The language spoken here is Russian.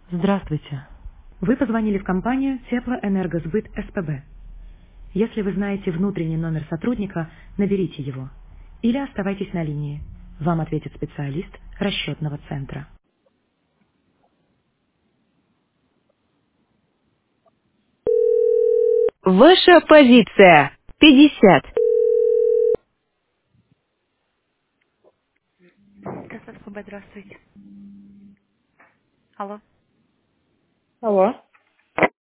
Здравствуйте. Вы позвонили в компанию Теплоэнергосбыт СПБ. Если вы знаете внутренний номер сотрудника, наберите его. Или оставайтесь на линии. Вам ответит специалист расчетного центра. Ваша позиция 50. СПБ, здравствуйте. Алло. Алло.